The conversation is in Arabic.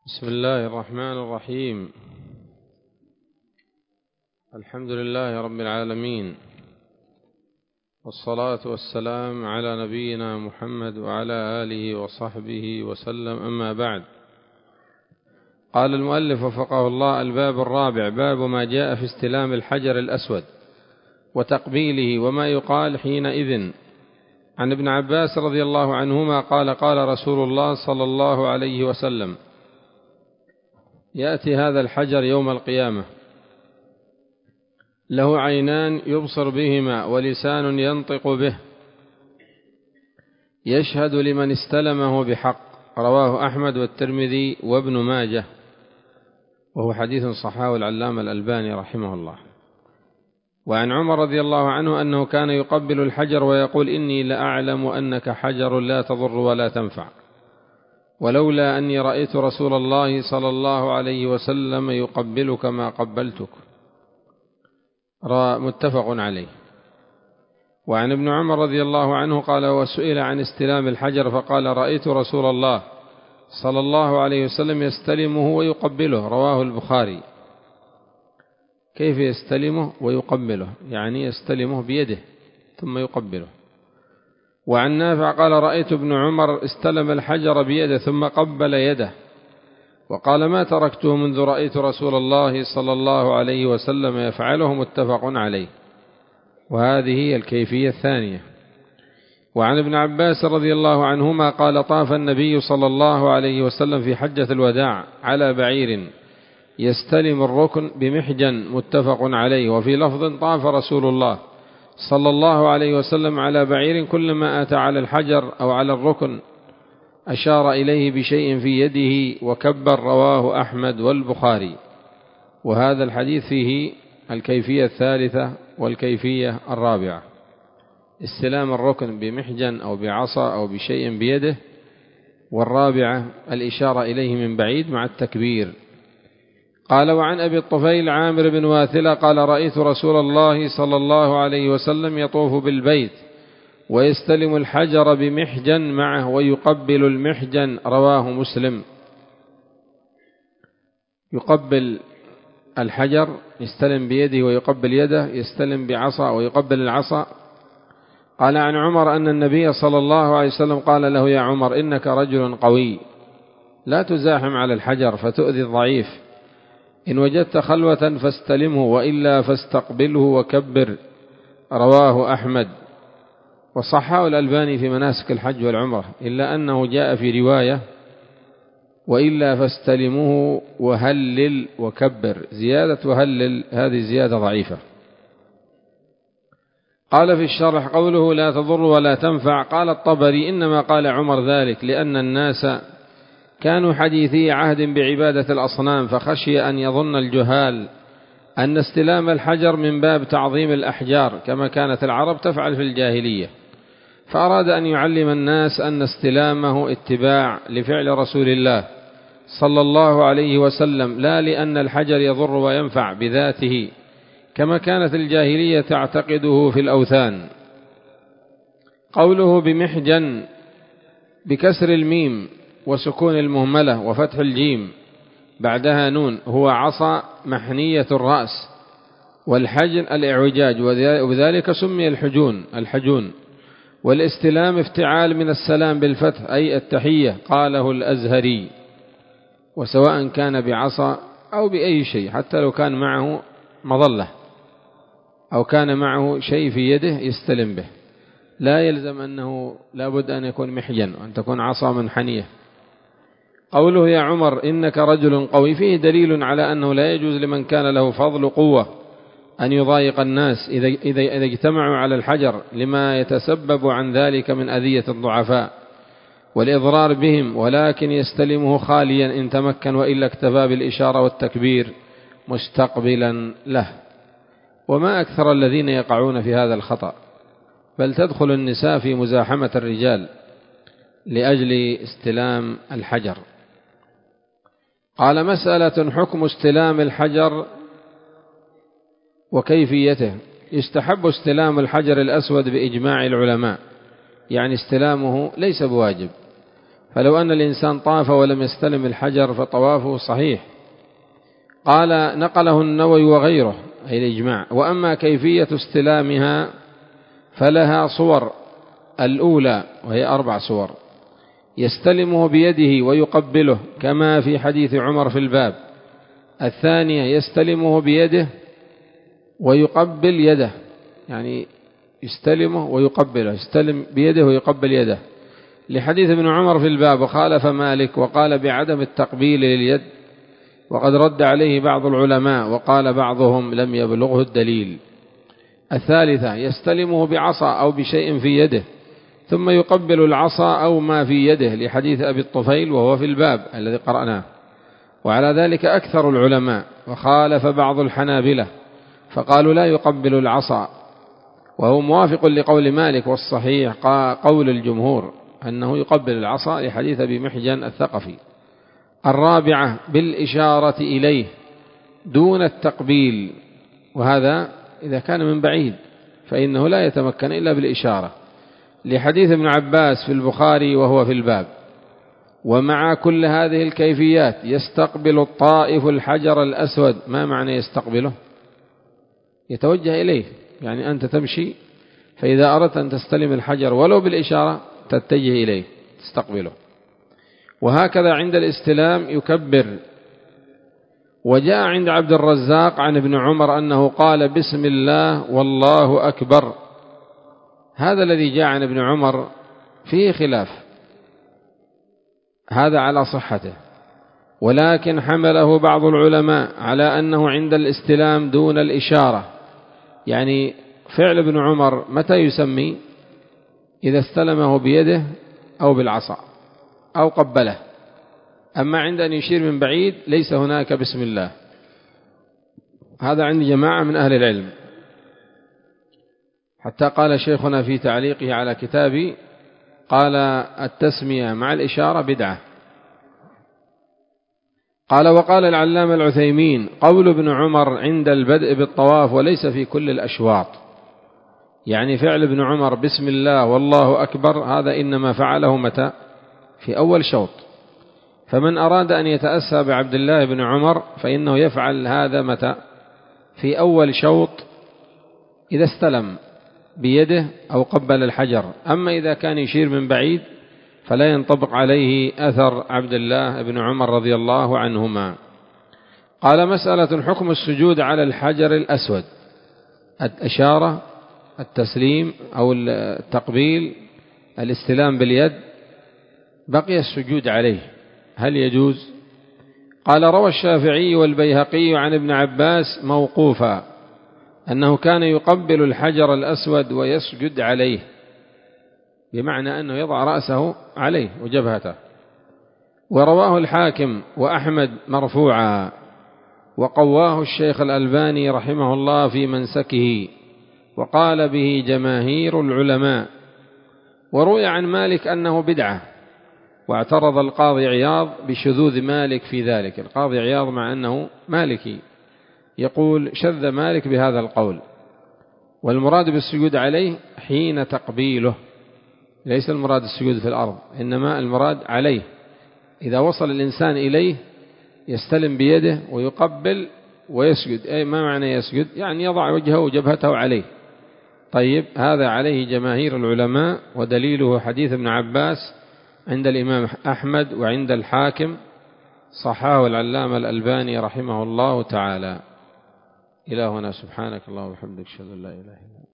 بسم الله الرحمن الرحيم. الحمد لله رب العالمين، والصلاة والسلام على نبينا محمد وعلى آله وصحبه وسلم، أما بعد. قال المؤلف وفقه الله: الباب الرابع، باب ما جاء في استلام الحجر الأسود وتقبيله وما يقال حينئذ. عن ابن عباس رضي الله عنهما قال: قال رسول الله صلى الله عليه وسلم: يأتي هذا الحجر يوم القيامة له عينان يبصر بهما ولسان ينطق به، يشهد لمن استلمه بحق. رواه أحمد والترمذي وابن ماجه، وهو حديث صححه العلامة الألباني رحمه الله. وعن عمر رضي الله عنه أنه كان يقبل الحجر ويقول: إني لأعلم أنك حجر لا تضر ولا تنفع، ولولا أني رأيت رسول الله صلى الله عليه وسلم يقبلك ما قبلتك. متفق عليه. وعن ابن عمر رضي الله عنه قال: وسئل عن استلام الحجر فقال: رأيت رسول الله صلى الله عليه وسلم يستلمه ويقبله. رواه البخاري. كيف يستلمه ويقبله؟ يعني يستلمه بيده ثم يقبله. وعن نافع قال: رأيت ابن عمر استلم الحجر بيده ثم قبل يده، وقال: ما تركته منذ رأيت رسول الله صلى الله عليه وسلم يفعله. متفق عليه. وهذه هي الكيفية الثانية. وعن ابن عباس رضي الله عنهما قال: طاف النبي صلى الله عليه وسلم في حجة الوداع على بعير يستلم الركن بمحجن. متفق عليه. وفي لفظ: طاف رسول الله صلى الله عليه وسلم على بعير كلما أتى على الحجر أو على الركن أشار إليه بشيء في يده وكبر. رواه أحمد والبخاري. وهذا الحديث فيه الكيفية الثالثة والكيفية الرابعة: استلام الركن بمحجن أو بعصا أو بشيء بيده، والرابعة الإشارة إليه من بعيد مع التكبير. قال: وعن أبي الطفيل عامر بن واثلة قال: رأيت رسول الله صلى الله عليه وسلم يطوف بالبيت ويستلم الحجر بمحجن معه ويقبل المحجن. رواه مسلم. يقبل الحجر، يستلم بيده ويقبل يده، يستلم بعصا ويقبل العصا. قال عن عمر أن النبي صلى الله عليه وسلم قال له: يا عمر، إنك رجل قوي، لا تزاحم على الحجر فتؤذي الضعيف، إن وجدت خلوة فاستلمه، وإلا فاستقبله وكبر. رواه أحمد. وصححه الألباني في مناسك الحج والعمرة، إلا أنه جاء في رواية: وإلا فاستلموه وهلل وكبر. زيادة وهلل هذه زيادة ضعيفة. قال في الشرح: قوله لا تضر ولا تنفع، قال الطبري: إنما قال عمر ذلك لأن الناس كانوا حديثي عهد بعبادة الأصنام، فخشي أن يظن الجهال أن استلام الحجر من باب تعظيم الأحجار كما كانت العرب تفعل في الجاهلية، فأراد أن يعلم الناس أن استلامه اتباع لفعل رسول الله صلى الله عليه وسلم، لا لأن الحجر يضر وينفع بذاته كما كانت الجاهلية تعتقده في الأوثان. قوله بمحجن بكسر الميم وسكون المهملة وفتح الجيم بعدها نون، هو عصا محنية الرأس، والحجن الإعوجاج، وبذلك سمي الحجون. والاستلام افتعال من السلام بالفتح، أي التحية. قاله الأزهري. وسواء كان بعصا أو بأي شيء، حتى لو كان معه مظلة أو كان معه شيء في يده يستلم به، لا يلزم أنه لابد أن يكون محجن وأن تكون عصا منحنية. قوله يا عمر إنك رجل قوي فيه دليل على أنه لا يجوز لمن كان له فضل قوة أن يضايق الناس إذا اجتمعوا على الحجر، لما يتسبب عن ذلك من أذية الضعفاء والإضرار بهم، ولكن يستلمه خاليا إن تمكن، وإلا اكتفى بالإشارة والتكبير مستقبلا له. وما أكثر الذين يقعون في هذا الخطأ، بل تدخل النساء في مزاحمة الرجال لأجل استلام الحجر. قال: مسألة حكم استلام الحجر وكيفيته. يستحب استلام الحجر الأسود بإجماع العلماء، يعني استلامه ليس بواجب، فلو أن الإنسان طاف ولم يستلم الحجر فطوافه صحيح. قال نقله النووي وغيره أي الإجماع. وأما كيفية استلامها فلها صور: الأولى وهي 4 صور: يستلمه بيده ويقبله كما في حديث عمر في الباب. الثانية يستلمه بيده ويقبل يده، يعني يستلمه ويقبله، يستلم بيده ويقبل يده، لحديث ابن عمر في الباب. وخالف مالك وقال بعدم التقبيل لليد، وقد رد عليه بعض العلماء وقال بعضهم لم يبلغه الدليل. الثالثة يستلمه بعصا أو بشيء في يده ثم يقبل العصا أو ما في يده، لحديث أبي الطفيل وهو في الباب الذي قرأناه. وعلى ذلك أكثر العلماء. وخالف بعض الحنابلة فقالوا لا يقبل العصا، وهو موافق لقول مالك، والصحيح قول الجمهور أنه يقبل العصا، لحديث أبي محجن الثقفي. الرابعة بالإشارة إليه دون التقبيل، وهذا إذا كان من بعيد فإنه لا يتمكن إلا بالإشارة، لحديث ابن عباس في البخاري وهو في الباب. ومع كل هذه الكيفيات يستقبل الطائف الحجر الأسود. ما معنى يستقبله؟ يتوجه إليه، يعني أنت تمشي فإذا أردت أن تستلم الحجر ولو بالإشارة تتجه إليه تستقبله. وهكذا عند الاستلام يكبر. وجاء عند عبد الرزاق عن ابن عمر أنه قال بسم الله والله أكبر. هذا الذي جاء عن ابن عمر فيه خلاف، هذا على صحته، ولكن حمله بعض العلماء على أنه عند الاستلام دون الإشارة، يعني فعل ابن عمر متى يسمي؟ إذا استلمه بيده أو بالعصا أو قبله. أما عند أن يشير من بعيد ليس هناك بسم الله. هذا عند جماعة من أهل العلم، حتى قال شيخنا في تعليقه على كتابي، قال التسمية مع الإشارة بدعة. قال وقال العلامة العثيمين قول ابن عمر عند البدء بالطواف وليس في كل الأشواط، يعني فعل ابن عمر بسم الله والله أكبر هذا إنما فعله متى؟ في أول شوط. فمن أراد أن يتأسى بعبد الله بن عمر فإنه يفعل هذا متى؟ في أول شوط إذا استلم بيده أو قبل الحجر. أما إذا كان يشير من بعيد فلا ينطبق عليه أثر عبد الله بن عمر رضي الله عنهما. قال مسألة حكم السجود على الحجر الأسود: الإشارة، التسليم أو التقبيل، الاستلام باليد، بقي السجود عليه، هل يجوز؟ قال روى الشافعي والبيهقي عن ابن عباس موقوفا أنه كان يقبل الحجر الأسود ويسجد عليه، بمعنى أنه يضع رأسه عليه وجبهته. ورواه الحاكم وأحمد مرفوعا، وقواه الشيخ الألباني رحمه الله في منسكه، وقال به جماهير العلماء. وروي عن مالك أنه بدعة، واعترض القاضي عياض بشذوذ مالك في ذلك. القاضي عياض مع أنه مالكي يقول شذ مالك بهذا القول، والمراد بالسجود عليه حين تقبيله، ليس المراد السجود في الأرض، إنما المراد عليه. إذا وصل الإنسان إليه يستلم بيده ويقبل ويسجد. أي ما معنى يسجد؟ يعني يضع وجهه وجبهته عليه. طيب هذا عليه جماهير العلماء، ودليله حديث ابن عباس عند الإمام أحمد وعند الحاكم، صححه العلامة الألباني رحمه الله تعالى. إلى هنا، سبحانك اللهم وبحمدك، أشهد أن لا إله إلا أنت.